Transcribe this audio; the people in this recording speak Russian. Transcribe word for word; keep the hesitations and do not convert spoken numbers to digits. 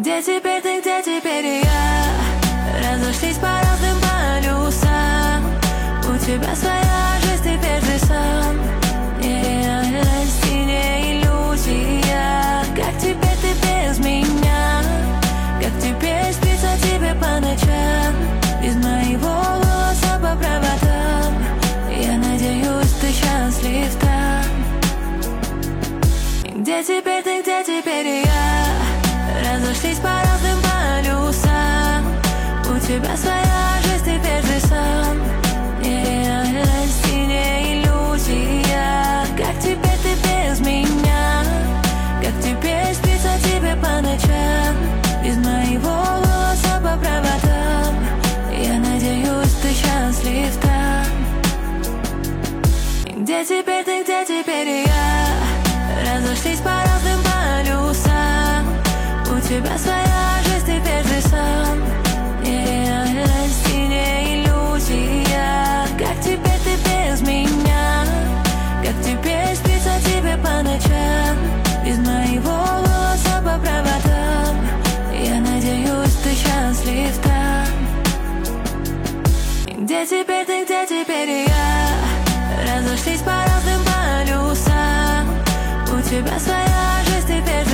Где теперь ты, где теперь я? Разошлись по разным полюсам. У тебя своя жизнь, теперь ты сам. Нереальность и не иллюзия. Как теперь ты без меня? Как теперь спится тебе по ночам? Без моего голоса по проводам. Я надеюсь, ты счастлив там. Где теперь ты, где теперь я? Разошлись по разным полюсам. У тебя своя жизнь, теперь ты сам. Нереальность и не иллюзия. Как теперь ты без меня? Как теперь спится тебе по ночам? Без моего голоса по проводам. Я надеюсь, ты счастлив там. Где теперь ты, где теперь я? Разошлись по разным полюсам. У тебя своя жизнь, теперь ты сам. Нереальность и не иллюзия. Как теперь ты без меня? Как теперь спится тебе по ночам? Без моего голоса по проводам. Я надеюсь, ты счастлив там. Где теперь ты, где теперь я? Разошлись по разным полюсам. У тебя своя жизнь, теперь ты